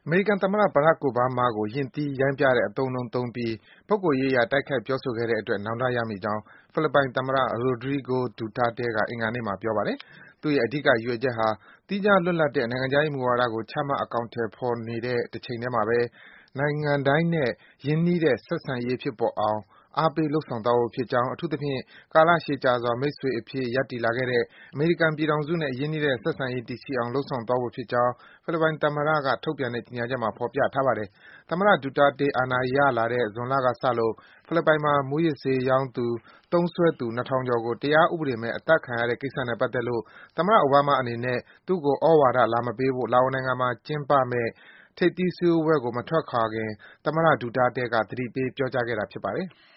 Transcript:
အမေရိကန်သမ္မတ Barack Obama ကို ယဉ်တီး ရိုင်းပြတဲ့ အသုံးအနှုန်းသုံးပြီး ပုဂ္ဂိုလ်ရေးအရ တိုက်ခိုက် ပြောဆိုခဲ့တဲ့အတွက် နောင်တရမိကြောင်း ဖိလစ်ပိုင်သမ္မတ Rodrigo Duterte က အင်္ဂါနေ့မှာ ပြောပါတယ်။ သူ့ရဲ့ အဓိက ရည်ရွယ်ချက်ဟာ သီးခြား လွတ်လပ်တဲ့ နိုင်ငံခြားရေးမူဝါဒကို ချမှတ် အကောင်အထည်ဖော်နေတဲ့ တချိန်တည်းမှာဘဲ နိုင်ငံတိုင်းနဲ့ ရင်းနှီးတဲ့ ဆက်ဆံရေးဖြစ်ပေါ်အောင် အားပေး လုပ်ဆောင်သွားဖို့ဖြစ်ကြောင်း၊ အထူးသဖြင့် ကာလရှည်ကြာစွာ မိတ်ဆွေအဖြစ် ရပ်တည်လာခဲ့တဲ့ အမေရိကန်ပြည်ထောင်စုနဲ့ ရင်းနှီးတဲ့ ဆက်ဆံရေး တည်ရှိအောင် လုပ်ဆောင်သွားဖို့ဖြစ်ကြောင်း ဖိလစ်ပိုင်သမ္မတက ထုတ်ပြန်တဲ့ ကြေညာချက်မှာ ဖော်ပြထားပါတယ်။ သမ္မတ Duterte အာဏာရလာတဲ့ ဇွန်လကစလို့ ဖိလစ်ပိုင်မှာ မူးယစ်ဆေးရောင်းသူ၊ သုံးစွဲသူ ၂,၀၀၀ ကျော်ကို တရားဥပဒေမဲ့ အသတ်ခံရတဲ့ကိစ္စနဲ့ပတ်သက်လို့ သမ္မတ Obama အနေနဲ့ သူ့ကို သြဝါဒ လာမပေးဖို့ လာအိုနိုင်ငံမှာ ကျင်းပမယ့် ထိပ်သီးစည်းဝေးပွဲကို မထွက်ခွာခင် သမ္မတ Duterte က သတိပေး ပြောကြားခဲ့တာ ဖြစ်ပါတယ်။